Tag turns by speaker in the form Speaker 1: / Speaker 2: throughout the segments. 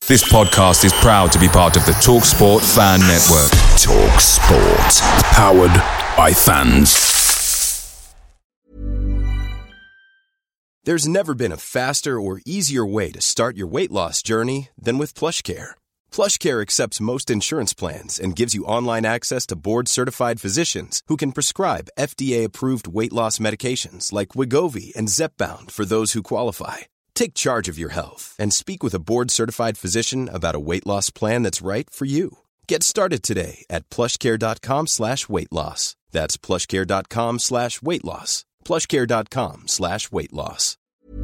Speaker 1: This podcast is proud to be part of the TalkSport Fan Network. TalkSport. Powered by fans.
Speaker 2: There's never been a faster or easier way to start your weight loss journey than with PlushCare. PlushCare accepts most insurance plans and gives you online access to board-certified physicians who can prescribe FDA-approved weight loss medications like Wegovy and Zepbound for those who qualify. Take charge of your health and speak with a board-certified physician about a weight loss plan that's right for you. Get started today at plushcare.com/weight loss. That's plushcare.com/weight loss. plushcare.com/weight loss.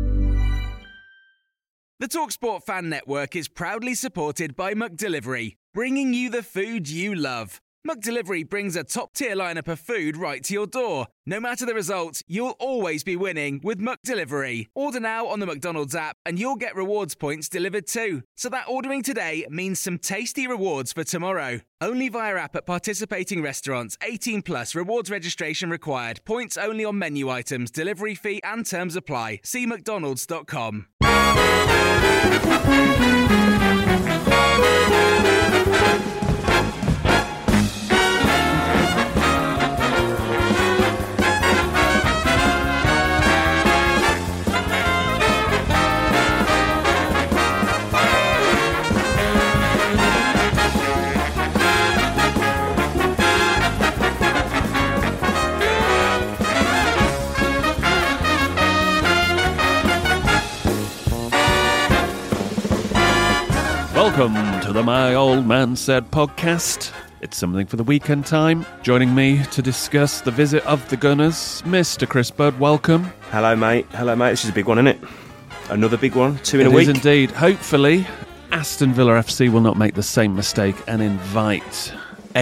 Speaker 3: The TalkSport Fan Network is proudly supported by McDelivery, bringing you the food you love. McDelivery brings a top-tier lineup of food right to your door. No matter the result, you'll always be winning with McDelivery. Order now on the McDonald's app and you'll get rewards points delivered too. So that ordering today means some tasty rewards for tomorrow. Only via app at participating restaurants. 18 plus. Rewards registration required. Points only on menu items. Delivery fee and terms apply. See mcdonalds.com.
Speaker 4: Welcome to the My Old Man Said podcast. It's something for the weekend time. Joining me to discuss the visit of the Gunners, Mr. Chris Budd, welcome.
Speaker 5: Hello, mate. This is a big one, isn't it? Another big one, two in a week.
Speaker 4: It is indeed. Hopefully, Aston Villa FC will not make the same mistake and invite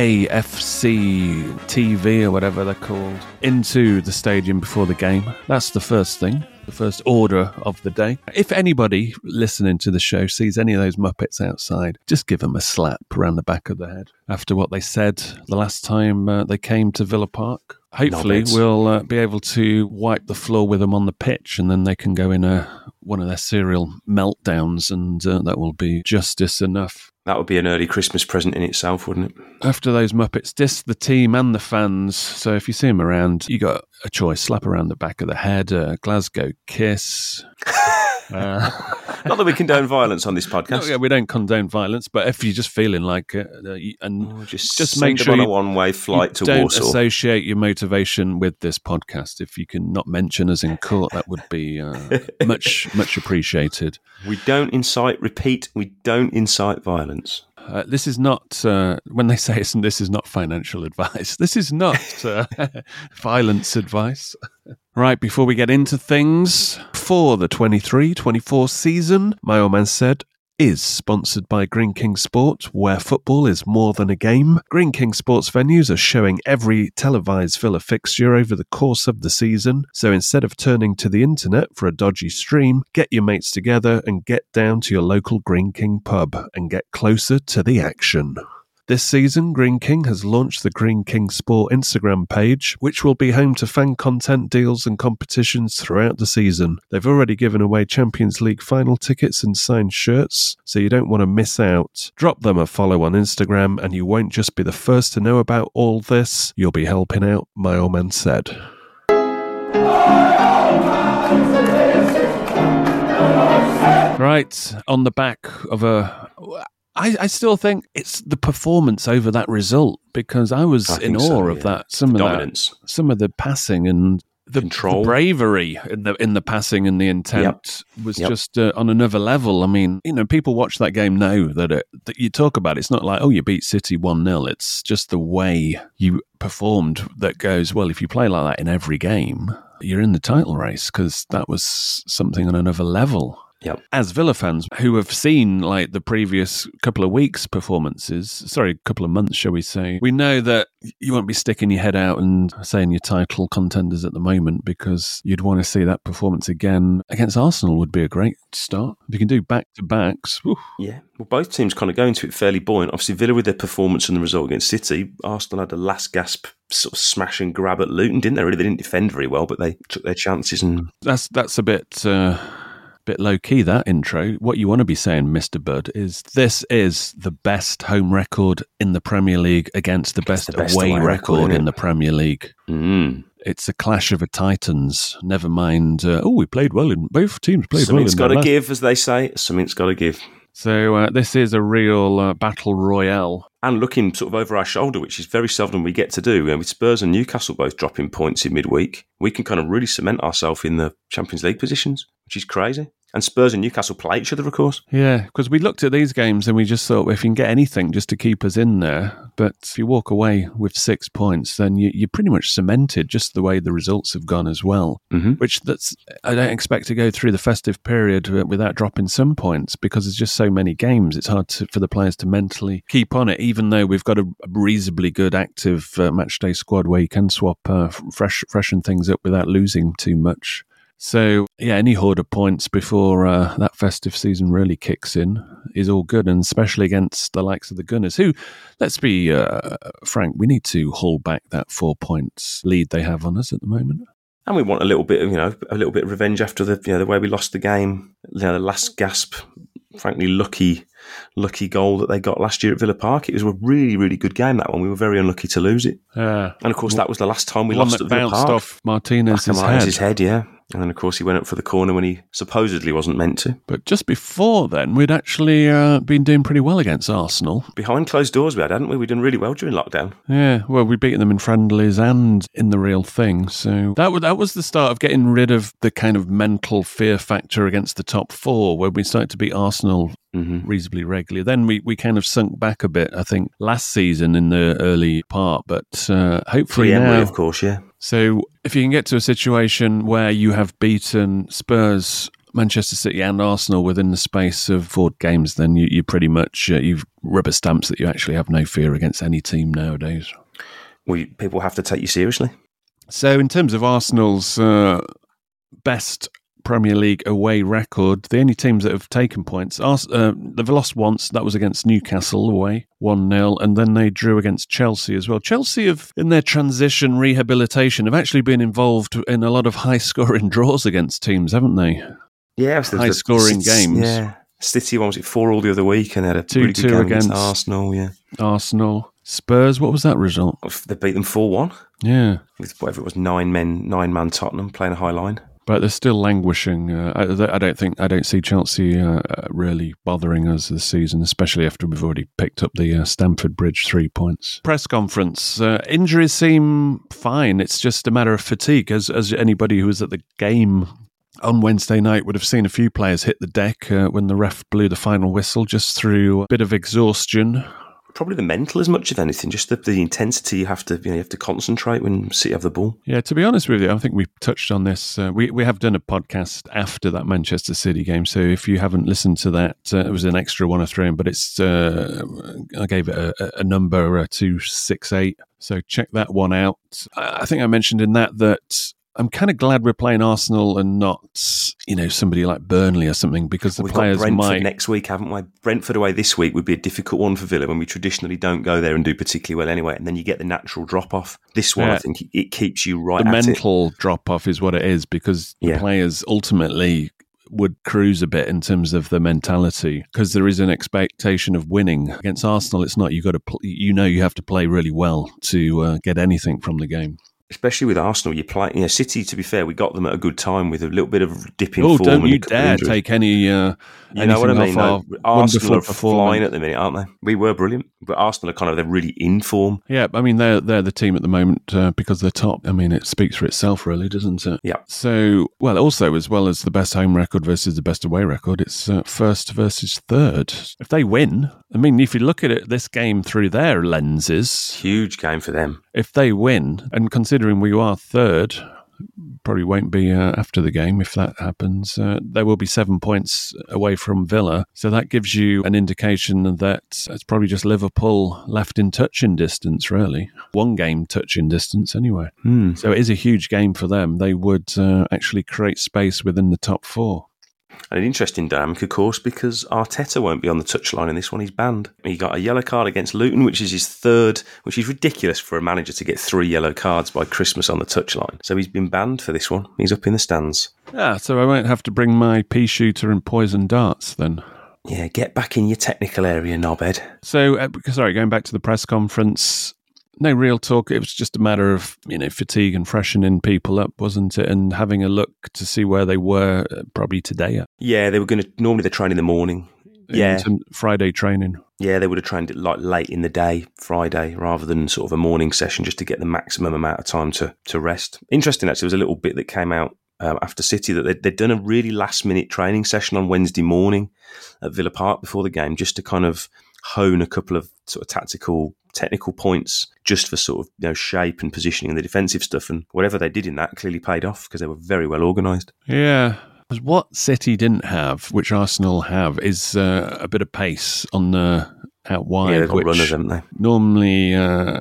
Speaker 4: AFC TV or whatever they're called into the stadium before the game. That's the first thing. The first order of the day. If anybody listening to the show sees any of those Muppets outside, just give them a slap around the back of the head after what they said the last time they came to Villa Park. Hopefully we'll be able to wipe the floor with them on the pitch and then they can go in one of their serial meltdowns and that will be justice enough.
Speaker 5: That would be an early Christmas present in itself, wouldn't it?
Speaker 4: After those Muppets diss the team and the fans, so if you see them around, you got a choice: slap around the back of the head, a Glasgow kiss.
Speaker 5: Not that we condone violence on this podcast.
Speaker 4: No, yeah, we don't condone violence, but if you're just feeling like it, just make sure
Speaker 5: on a one-way flight to
Speaker 4: don't
Speaker 5: Warsaw.
Speaker 4: Associate your motivation with this podcast. If you can not mention us in court, that would be much appreciated.
Speaker 5: We don't incite violence.
Speaker 4: This is not, when they say this is not financial advice, this is not violence advice. Right, before we get into things, for the 23-24 season, My Old Man Said is sponsored by Greene King Sport, where football is more than a game. Greene King Sports venues are showing every televised Villa fixture over the course of the season, so instead of turning to the internet for a dodgy stream, get your mates together and get down to your local Greene King pub and get closer to the action. This season, Greene King has launched the Greene King Sport Instagram page, which will be home to fan content, deals and competitions throughout the season. They've already given away Champions League final tickets and signed shirts, so you don't want to miss out. Drop them a follow on Instagram and you won't just be the first to know about all this, you'll be helping out My Old Man Said. Right, on the back of I still think it's the performance over that result, because I was in awe of that. Some of the passing and the control, the bravery in the passing and the intent was just on another level. I mean, people watch that game know that you talk about. It's not like, oh, you beat City 1-0. It's just the way you performed that goes, well, if you play like that in every game, you're in the title race, because that was something on another level.
Speaker 5: Yep.
Speaker 4: As Villa fans who have seen like the previous couple of couple of months, shall we say, we know that you won't be sticking your head out and saying you're title contenders at the moment, because you'd want to see that performance again against Arsenal would be a great start. If you can do back-to-backs. Whew.
Speaker 5: Yeah, well, both teams kind of go into it fairly buoyant. Obviously, Villa with their performance and the result against City. Arsenal had a last gasp sort of smash and grab at Luton, didn't they? Really, they didn't defend very well, but they took their chances. And
Speaker 4: that's a bit Bit low-key, that intro. What you want to be saying, Mr. Budd, is this is the best home record in the Premier League against the best away record in the Premier League. It's a clash of the titans. Never mind, we played well in both teams.
Speaker 5: Something's got to give, as they say. Something's got to give.
Speaker 4: So this is a real battle royale.
Speaker 5: And looking sort of over our shoulder, which is very seldom we get to do, with Spurs and Newcastle both dropping points in midweek, we can kind of really cement ourselves in the Champions League positions, which is crazy. And Spurs and Newcastle play each other, of course.
Speaker 4: Yeah, because we looked at these games and we just thought, well, if you can get anything just to keep us in there, but if you walk away with 6 points, then you're pretty much cemented just the way the results have gone as well, which I don't expect to go through the festive period without dropping some points because there's just so many games. It's hard for the players to mentally keep on it, even though we've got a reasonably good active matchday squad where you can swap, freshen things up without losing too much. So, yeah, any hoard of points before that festive season really kicks in is all good, and especially against the likes of the Gunners, who, let's be frank, we need to haul back that 4 points lead they have on us at the moment.
Speaker 5: And we want a little bit of revenge after the way we lost the game, the last gasp, frankly, lucky goal that they got last year at Villa Park. It was a really, really good game, that one. We were very unlucky to lose it. And, of course, that was the last time we lost at Villa Park.
Speaker 4: Bounced off Martinez's
Speaker 5: head, yeah. And then, of course, he went up for the corner when he supposedly wasn't meant to.
Speaker 4: But just before then, we'd actually been doing pretty well against Arsenal.
Speaker 5: Behind closed doors we had, hadn't we? We'd done really well during lockdown.
Speaker 4: Yeah, well, we'd beaten them in friendlies and in the real thing. So that was the start of getting rid of the kind of mental fear factor against the top four, where we started to beat Arsenal reasonably regularly. Then we kind of sunk back a bit, I think, last season in the early part. But hopefully now...
Speaker 5: of course, yeah.
Speaker 4: So if you can get to a situation where you have beaten Spurs, Manchester City and Arsenal within the space of 4 games, then you pretty much, you've rubber stamps that you actually have no fear against any team nowadays.
Speaker 5: Well, people have to take you seriously.
Speaker 4: So in terms of Arsenal's best Premier League away record, the only teams that have taken points, they've lost once, that was against Newcastle away, 1-0, and then they drew against Chelsea as well. Chelsea have, in their transition rehabilitation, have actually been involved in a lot of high-scoring draws against teams, haven't they?
Speaker 5: Yeah.
Speaker 4: High-scoring games.
Speaker 5: Yeah. City, was it 4-4 the other week, and they had a
Speaker 4: 2-2 against
Speaker 5: Arsenal, yeah.
Speaker 4: Arsenal. Spurs, what was that result?
Speaker 5: They beat them 4-1.
Speaker 4: Yeah.
Speaker 5: With whatever it was, nine-man Tottenham playing a high line.
Speaker 4: But they're still languishing. I don't see Chelsea really bothering us this season, especially after we've already picked up the Stamford Bridge 3 points. Press conference. Injuries seem fine. It's just a matter of fatigue. As anybody who was at the game on Wednesday night would have seen a few players hit the deck when the ref blew the final whistle, just through a bit of exhaustion.
Speaker 5: Probably the mental as much as anything, just the intensity you have to concentrate when City have the ball.
Speaker 4: Yeah, to be honest with you, I think we touched on this. We have done a podcast after that Manchester City game, so if you haven't listened to that, it was an extra one I threw in, but it's I gave it a number 268, so check that one out. I think I mentioned in that I'm kind of glad we're playing Arsenal and not, somebody like Burnley or something, because the players
Speaker 5: got Brentford
Speaker 4: might...
Speaker 5: next week, haven't we? Brentford away this week would be a difficult one for Villa when we traditionally don't go there and do particularly well anyway, and then you get the natural drop-off. This one, I think it keeps you right at it.
Speaker 4: The mental drop-off is what it is, because the players ultimately would cruise a bit in terms of the mentality, because there is an expectation of winning. Against Arsenal, it's not. You have to play really well to get anything from the game.
Speaker 5: Especially with Arsenal, you play. City, to be fair, we got them at a good time with a little bit of dipping form.
Speaker 4: Don't you dare take any.
Speaker 5: You know what I mean? Arsenal are flying at the minute, aren't they? We were brilliant, but Arsenal are they're really in form.
Speaker 4: Yeah, I mean they're the team at the moment because they're top. I mean, it speaks for itself, really, doesn't it?
Speaker 5: Yeah.
Speaker 4: So, also as well as the best home record versus the best away record, it's first versus third. If they win, I mean, if you look at it, this game through their lenses,
Speaker 5: huge game for them.
Speaker 4: If they win, and considering we are third, probably won't be after the game if that happens. There will be 7 points away from Villa, so that gives you an indication that it's probably just Liverpool left in touching distance, really. 1 game touching distance anyway. So it is a huge game for them. They would actually create space within the top 4.
Speaker 5: And an interesting dynamic, of course, because Arteta won't be on the touchline in this one. He's banned. He got a yellow card against Luton, which is his third, which is ridiculous for a manager to get 3 yellow cards by Christmas on the touchline. So he's been banned for this one. He's up in the stands.
Speaker 4: Yeah, so I won't have to bring my pea shooter and poison darts then.
Speaker 5: Yeah, get back in your technical area, knobhead.
Speaker 4: So, going back to the press conference, no real talk. It was just a matter of, fatigue and freshening people up, wasn't it? And having a look to see where they were probably today.
Speaker 5: Yeah, they were going to, normally they train in the morning. Yeah.
Speaker 4: Friday training. Yeah,
Speaker 5: they would have trained it like late in the day, Friday, rather than sort of a morning session just to get the maximum amount of time to rest. Interesting, actually, there was a little bit that came out after City that they'd done a really last-minute training session on Wednesday morning at Villa Park before the game just to kind of hone a couple of sort of technical points just for sort of shape and positioning and the defensive stuff, and whatever they did in that clearly paid off because they were very well organised.
Speaker 4: Yeah. Because what City didn't have, which Arsenal have, is a bit of pace on the out wide.
Speaker 5: Yeah, they've got runners, haven't they?
Speaker 4: Normally,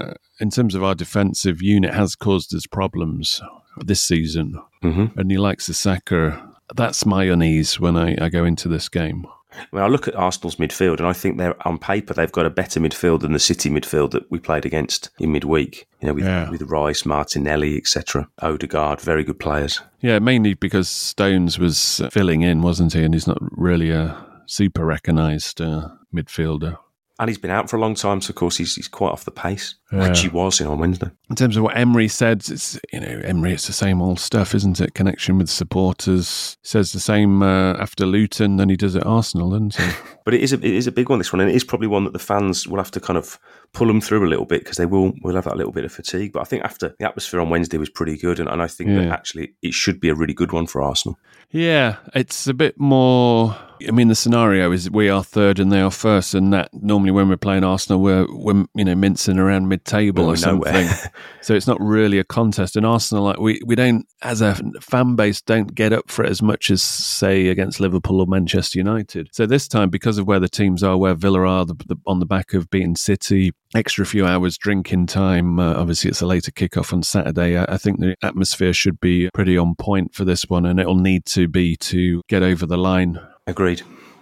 Speaker 4: in terms of our defensive unit, has caused us problems this season. Mm-hmm. And he likes the Saka. That's my unease when I go into this game.
Speaker 5: Well, I look at Arsenal's midfield, and I think on paper they've got a better midfield than the City midfield that we played against in midweek. With Rice, Martinelli, etc. Odegaard, very good players.
Speaker 4: Yeah, mainly because Stones was filling in, wasn't he? And he's not really a super recognised midfielder.
Speaker 5: And he's been out for a long time, so of course he's quite off the pace, which he was on Wednesday.
Speaker 4: In terms of what Emery said, Emery, it's the same old stuff, isn't it? Connection with supporters. Says the same after Luton than he does at Arsenal, isn't he?
Speaker 5: But it is a big one, this one, and it is probably one that the fans will have to kind of pull them through a little bit because will have that little bit of fatigue. But I think after the atmosphere on Wednesday was pretty good, and I think that actually it should be a really good one for Arsenal. Yeah, it's a bit more. I mean, the scenario is we are third and they are first, and that normally when we're playing Arsenal, we're mincing around mid-table or something. So it's not really a contest. And Arsenal, like we don't, as a fan base, don't get up for it as much as say against Liverpool or Manchester United. So this time, because of where the teams are, where Villa are on the back of beating City, extra few hours drinking time. Obviously, it's a later kickoff on Saturday. I think the atmosphere should be pretty on point for this one, and it'll need to be to get over the line. Agreed.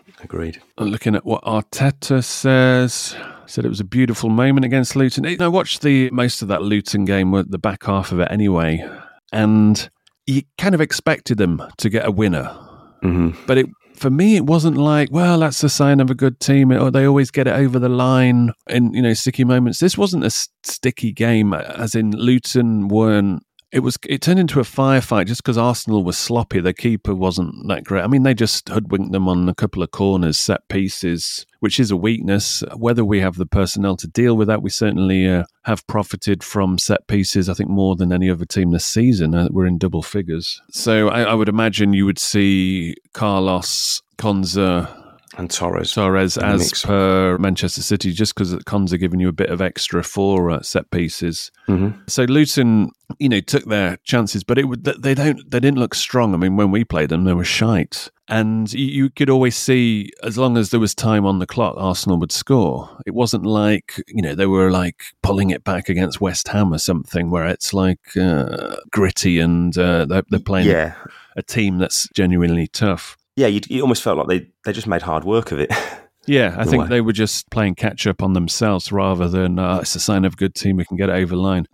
Speaker 5: Looking at what Arteta said it was a beautiful moment against Luton. I watched most of that Luton game, the back half of it anyway, and you kind of expected them to get a winner. Mm-hmm. But for me, it wasn't like, well, that's a sign of a good team, or they always get it over the line in sticky moments. This wasn't a sticky game, as in Luton weren't. It turned into a firefight just because Arsenal was sloppy. The keeper wasn't that great. I mean, they just hoodwinked them on a couple of corners, set pieces, which is a weakness. Whether we have the personnel to deal with that, we certainly have profited from set pieces, I think, more than any other team this season. We're in double figures. So I would imagine you would see Carlos, Konza, and Torres as per Manchester City, just because Konza giving you a bit of extra for set pieces. Mm-hmm. So Luton, took their chances, but they didn't look strong. I mean, when we played them, they were shite, and you could always see as long as there was time on the clock, Arsenal would score. It wasn't like they were like pulling it back against West Ham or something, where it's like gritty and they're playing a team that's genuinely tough. Yeah, you almost felt like they just made hard work of it. Yeah, I think they were just playing catch up on themselves rather than it's a sign of a good team, we can get it over the line.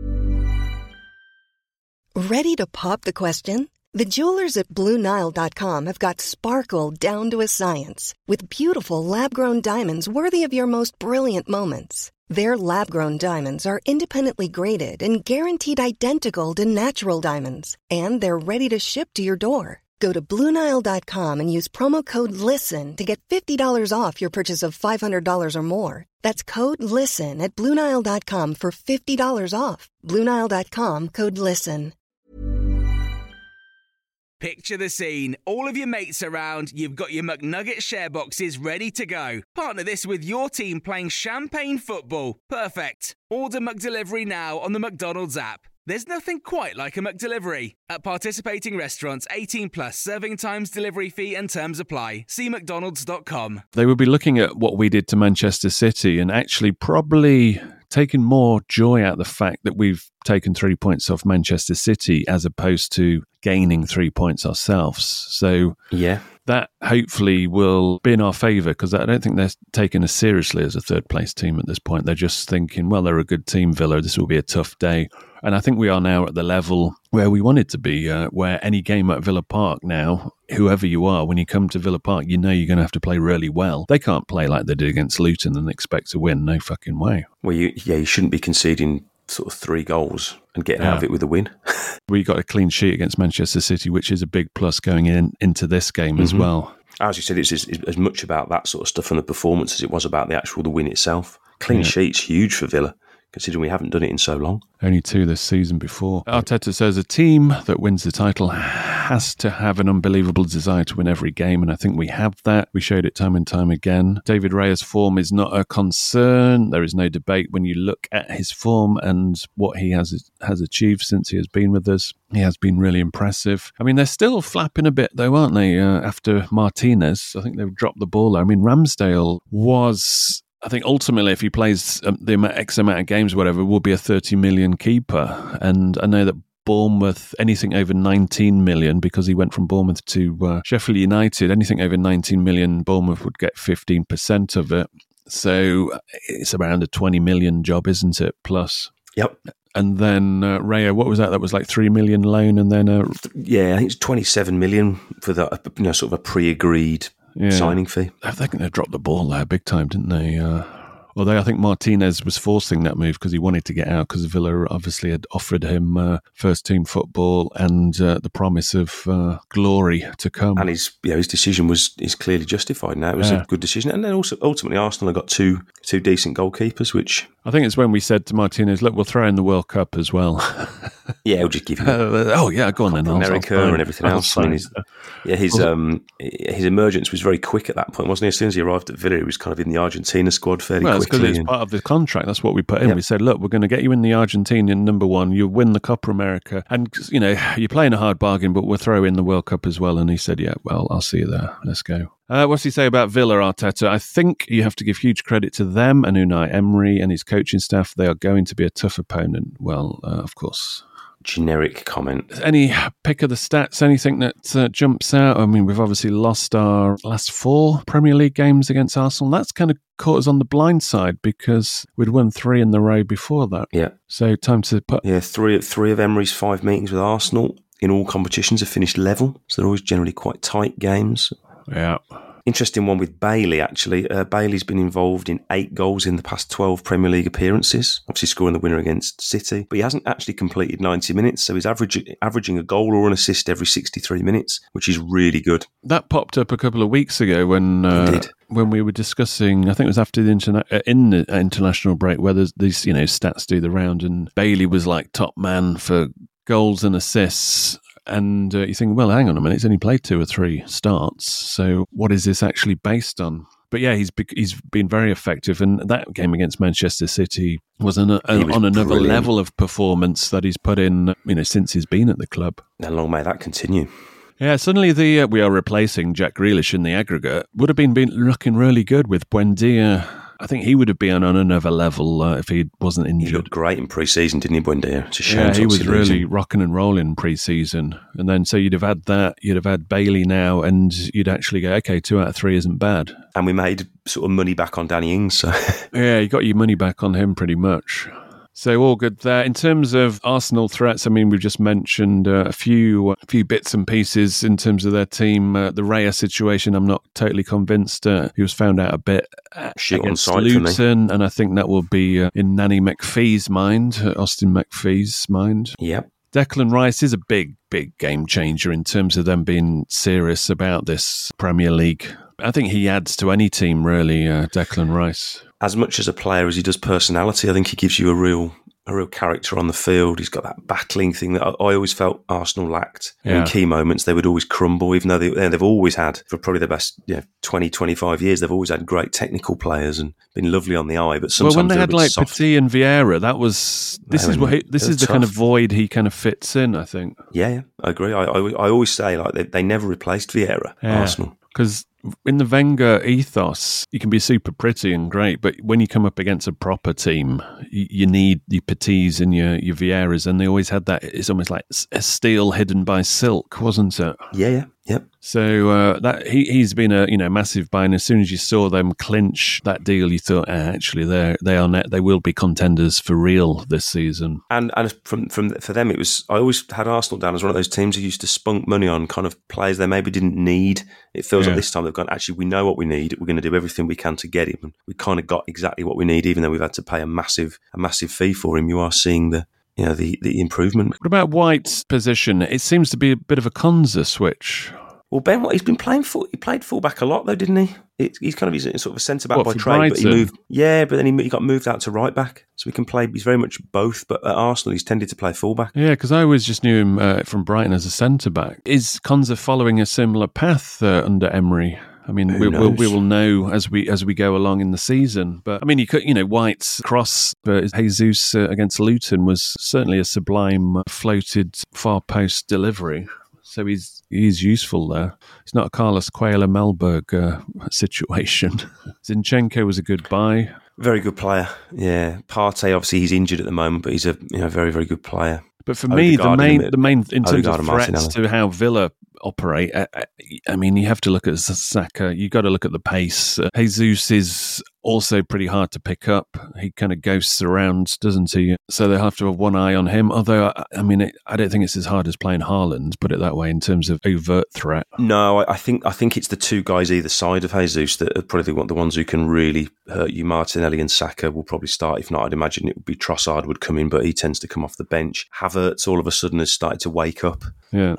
Speaker 6: Ready to pop the question? The jewelers at BlueNile.com have got sparkle down to a science with beautiful lab-grown diamonds worthy of your most brilliant moments. Their lab-grown diamonds are independently graded and guaranteed identical to natural diamonds, and they're ready to ship to your door. Go to BlueNile.com and use promo code LISTEN to get $50 off your purchase of $500 or more. That's code LISTEN at BlueNile.com for $50 off. BlueNile.com, code LISTEN.
Speaker 3: Picture the scene. All of your mates around, you've got your McNugget share boxes ready to go. Partner this with your team playing champagne football. Perfect. Order McDelivery now on the McDonald's app. There's nothing quite like a McDelivery. At participating restaurants, 18 plus, serving times, delivery fee and terms apply. See mcdonalds.com.
Speaker 4: They would be looking at what we did to Manchester City and actually probably taken more joy out of the fact that we've taken 3 points off Manchester City as opposed to gaining 3 points ourselves. So that hopefully will be in our favour, because I don't think they're taking us seriously as a third-place team at this point. They're just thinking, well, they're a good team, Villa. This will be a tough day. And I think we are now at the level where we wanted to be, where any game at Villa Park now, whoever you are, when you come to Villa Park, you know you're going to have to play really well. They can't play like they did against Luton and expect to win. No fucking way.
Speaker 5: Well, you shouldn't be conceding sort of 3 goals and getting out of it with a win.
Speaker 4: We got a clean sheet against Manchester City, which is a big plus going into this game as well.
Speaker 5: As you said, it's as much about that sort of stuff and the performance as it was about the win itself. Clean sheet's huge for Villa, considering we haven't done it in so long.
Speaker 4: Only 2 this season before. Arteta says a team that wins the title has to have an unbelievable desire to win every game, and I think we have that. We showed it time and time again. David Raya's form is not a concern. There is no debate when you look at his form and what he has achieved since he has been with us. He has been really impressive. I mean, they're still flapping a bit though, aren't they, after Martinez? I think they've dropped the ball there. I mean, Ramsdale was... I think ultimately, if he plays the X amount of games, whatever, will be a 30 million keeper. And I know that Bournemouth, anything over 19 million, because he went from Bournemouth to Sheffield United, anything over 19 million, Bournemouth would get 15% of it. So it's around a 20 million job, isn't it? Plus.
Speaker 5: Yep.
Speaker 4: And then Raya, what was that? That was like 3 million loan, and then
Speaker 5: I think it's 27 million for the sort of a pre-agreed signing fee.
Speaker 4: I think they dropped the ball there big time, didn't they? Although I think Martinez was forcing that move because he wanted to get out, because Villa obviously had offered him first-team football and the promise of glory to come.
Speaker 5: And his decision is clearly justified now. It was a good decision. And then also, ultimately, Arsenal have got two decent goalkeepers, which...
Speaker 4: I think it's when we said to Martinez, look, we'll throw in the World Cup as well.
Speaker 5: Yeah, we'll just give him...
Speaker 4: go on then.
Speaker 5: America and everything else. I mean, his emergence was very quick at that point, wasn't he? As soon as he arrived at Villa, he was kind of in the Argentina squad fairly quickly.
Speaker 4: Because it's part of the contract. That's what we put in. Yep. We said, look, we're going to get you in the Argentinian number 1. You'll win the Copa America. And, you're playing a hard bargain, but we'll throw in the World Cup as well. And he said, yeah, well, I'll see you there. Let's go. What's he say about Villa, Arteta? I think you have to give huge credit to them and Unai Emery and his coaching staff. They are going to be a tough opponent. Well, of course.
Speaker 5: Generic comment.
Speaker 4: Any pick of the stats, anything that jumps out? I mean, we've obviously lost our last 4 Premier League games against Arsenal. That's kind of caught us on the blind side because we'd won 3 in the row before that.
Speaker 5: Yeah.
Speaker 4: So time to put...
Speaker 5: Yeah, three of Emery's 5 meetings with Arsenal in all competitions have finished level. So they're always generally quite tight games.
Speaker 4: Yeah.
Speaker 5: Interesting one with Bailey, actually. Bailey's been involved in 8 goals in the past 12 Premier League appearances, obviously scoring the winner against City, but he hasn't actually completed 90 minutes, so he's averaging a goal or an assist every 63 minutes, which is really good.
Speaker 4: That popped up a couple of weeks ago when we were discussing, I think it was after the international break, where these stats do the round, and Bailey was like top man for goals and assists. And you think, well, hang on a minute, he's only played 2 or 3 starts. So what is this actually based on? But yeah, he's been very effective. And that game against Manchester City was on another level of performance that he's put in, since he's been at the club.
Speaker 5: And long may that continue.
Speaker 4: Yeah, suddenly we are replacing Jack Grealish in the aggregate. Would have been looking really good with Buendia. I think he would have been on another level if he wasn't injured.
Speaker 5: He looked great in pre-season, didn't he, Buendia? It's a shame.
Speaker 4: Yeah, he was really rocking and rolling pre-season. And then so you'd have had that, you'd have had Bailey now, and you'd actually go, okay, 2 out of 3 isn't bad.
Speaker 5: And we made sort of money back on Danny Ings. So.
Speaker 4: Yeah, you got your money back on him pretty much. So all good there. In terms of Arsenal threats, I mean, we've just mentioned a few bits and pieces in terms of their team. The Raya situation, I'm not totally convinced. He was found out a bit against Luton, and I think that will be in Nanny McPhee's mind, Austin McPhee's mind.
Speaker 5: Yep.
Speaker 4: Declan Rice is a big game changer in terms of them being serious about this Premier League. I think he adds to any team, really, Declan Rice.
Speaker 5: As much as a player as he does personality, I think he gives you a real character on the field. He's got that battling thing that I always felt Arsenal lacked. Yeah. In key moments, they would always crumble, even though they've always had, for probably the best 20, 25 years, they've always had great technical players and been lovely on the eye. But sometimes
Speaker 4: when they had like Petit and Vieira, this is the kind of void he kind of fits in, I think.
Speaker 5: Yeah, I agree. I always say like they never replaced Vieira, Arsenal.
Speaker 4: Because in the Wenger ethos, you can be super pretty and great, but when you come up against a proper team, you need your Petits and your Vieiras, and they always had that. It's almost like a steel hidden by silk, wasn't it?
Speaker 5: Yeah. Yep.
Speaker 4: So that he's been a massive buy. And as soon as you saw them clinch that deal, you thought, actually, they will be contenders for real this season.
Speaker 5: And for them, it was, I always had Arsenal down as one of those teams who used to spunk money on kind of players they maybe didn't need. It feels like this time they've gone, actually, we know what we need. We're going to do everything we can to get him. And we kind of got exactly what we need, even though we've had to pay a massive fee for him. You are seeing the improvement.
Speaker 4: What about White's position? It seems to be a bit of a Konza switch.
Speaker 5: Well, Ben White, he's been playing he played fullback a lot though, didn't he? He's kind of sort of a centre back by trade,
Speaker 4: Brighton?
Speaker 5: But he moved. Yeah, but then he got moved out to right back, so he can play. He's very much both. But at Arsenal, he's tended to play fullback.
Speaker 4: Yeah, because I always just knew him from Brighton as a centre back. Is Konza following a similar path under Emery? I mean, we will know as we go along in the season. But I mean, White's cross for Jesus against Luton was certainly a sublime floated far post delivery. So he's useful there. It's not a Carlos Cuellar-Mellberg situation. Zinchenko was a good buy.
Speaker 5: Very good player. Yeah, Partey obviously he's injured at the moment, but he's a very, very good player.
Speaker 4: But for me, the main in terms of threats to how Villa operate, I mean, you have to look at Saka. You got to look at the pace. Jesus is also pretty hard to pick up. He kind of ghosts around, doesn't he? So they have to have one eye on him. Although, I mean, I don't think it's as hard as playing Haaland, put it that way, in terms of overt threat.
Speaker 5: No, I think it's the two guys either side of Jesus that are probably the ones who can really hurt you. Martinelli and Saka will probably start. If not, I'd imagine it would be Trossard would come in, but he tends to come off the bench. Havertz all of a sudden has started to wake up.
Speaker 4: Yeah.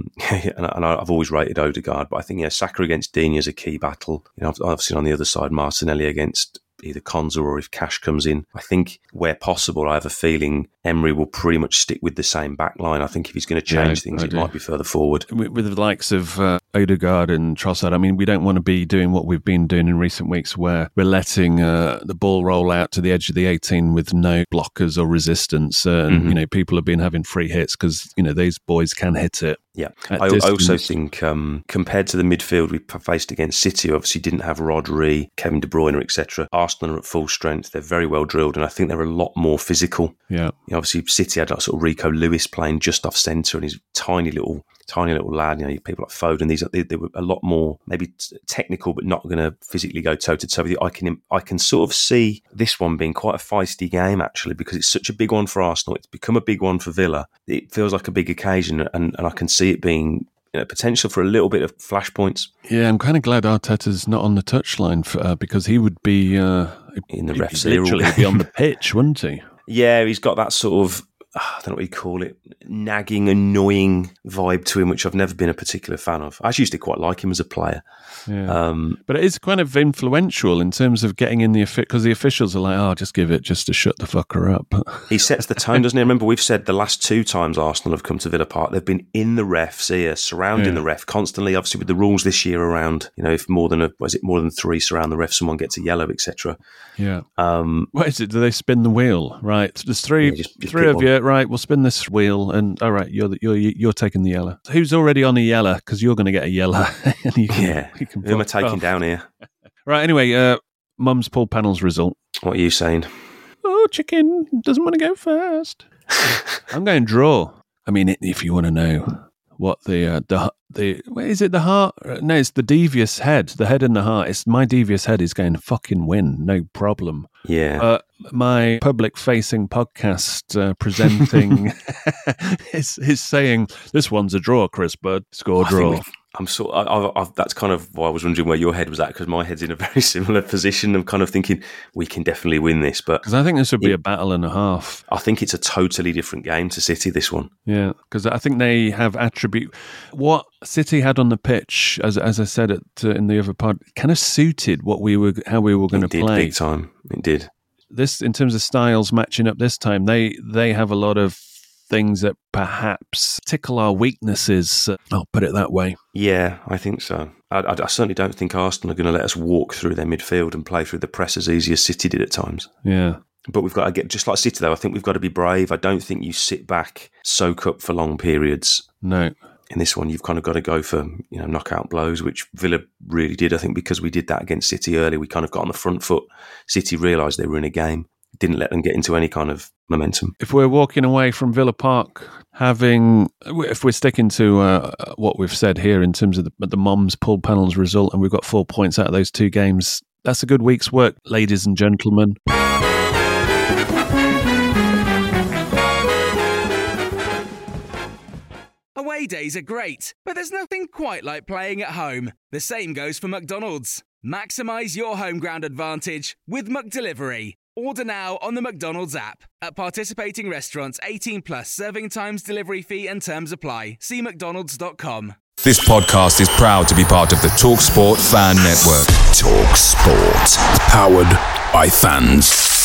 Speaker 5: And I've always rated Odegaard, but I think Saka against Digne is a key battle. I've seen on the other side Martinelli against either Konza or if Cash comes in. I think where possible, I have a feeling Emery will pretty much stick with the same back line. I think if he's going to change things, it might be further forward.
Speaker 4: With the likes of Odegaard and Trossard, I mean, we don't want to be doing what we've been doing in recent weeks where we're letting the ball roll out to the edge of the 18 with no blockers or resistance. And, people have been having free hits because, these boys can hit it.
Speaker 5: Yeah, I also think compared to the midfield we faced against City, who obviously didn't have Rodri, Kevin De Bruyne, etc. Arsenal are at full strength. They're very well drilled, and I think they're a lot more physical. Yeah, obviously City had sort of Rico Lewis playing just off centre, and he's a tiny little lad. People like Foden. They were a lot more maybe technical, but not going to physically go toe to toe with you. I can sort of see this one being quite a feisty game actually, because it's such a big one for Arsenal. It's become a big one for Villa. It feels like a big occasion, and I can see it being potential for a little bit of flashpoints.
Speaker 4: Yeah, I'm kind of glad Arteta's not on the touchline because he would be
Speaker 5: in the ref's
Speaker 4: literally be on the pitch, wouldn't he?
Speaker 5: Yeah, he's got that sort of, I don't know what you call it, nagging, annoying vibe to him, which I've never been a particular fan of. I actually used to quite like him as a player.
Speaker 4: Yeah. But it is kind of influential in terms of getting in because the officials are like, just give it just to shut the fucker up.
Speaker 5: He sets the tone, doesn't he? Remember, we've said the last two times Arsenal have come to Villa Park, they've been in the ref's ear, surrounding the ref constantly. Obviously, with the rules this year around, if more than three surround the ref, someone gets a yellow, etc.
Speaker 4: Yeah. What is it? Do they spin the wheel? Right. There's three of you. Right. We'll spin this wheel, and all right, you're taking the yellow. Who's already on a yellow? Because you're going to get a yellow.
Speaker 5: Who am I taking down here?
Speaker 4: Right, anyway, Mum's Paul Panel's result.
Speaker 5: What are you saying?
Speaker 4: Oh, chicken doesn't want to go first. I'm going draw. I mean, if you want to know what is it the heart? No, it's the devious head. The head and the heart. It's my devious head is going to fucking win, no problem.
Speaker 5: Yeah.
Speaker 4: My public-facing podcast presenting is saying this one's a draw, Chris Bird. Score draw.
Speaker 5: That's kind of why I was wondering where your head was at, because my head's in a very similar position. I'm kind of thinking we can definitely win this, but
Speaker 4: because I think this would be a battle and a half.
Speaker 5: I think it's a totally different game to City. This one,
Speaker 4: yeah, because I think they have what City had on the pitch, as I said in the other part, kind of suited how we were going to play.
Speaker 5: Big time, it did.
Speaker 4: This, in terms of styles matching up this time, they have a lot of things that perhaps tickle our weaknesses. I'll put it that way.
Speaker 5: Yeah, I think so. I certainly don't think Arsenal are going to let us walk through their midfield and play through the press as easy as City did at times.
Speaker 4: Yeah.
Speaker 5: But we've got to get, just like City though, I think we've got to be brave. I don't think you sit back, soak up for long periods.
Speaker 4: No.
Speaker 5: In this one, you've kind of got to go for knockout blows, which Villa really did. I think because we did that against City early, we kind of got on the front foot. City realised they were in a game, didn't let them get into any kind of momentum.
Speaker 4: If we're walking away from Villa Park, if we're sticking to what we've said here in terms of the Moms pulled panels result, and we've got 4 points out of those 2 games, that's a good week's work, ladies and gentlemen.
Speaker 3: Away days are great, but there's nothing quite like playing at home. The same goes for McDonald's. Maximise your home ground advantage with McDelivery. Order now on the McDonald's app. At participating restaurants, 18 plus, serving times, delivery fee and terms apply. See mcdonalds.com.
Speaker 1: This podcast is proud to be part of the TalkSport Fan Network. TalkSport. Powered by fans.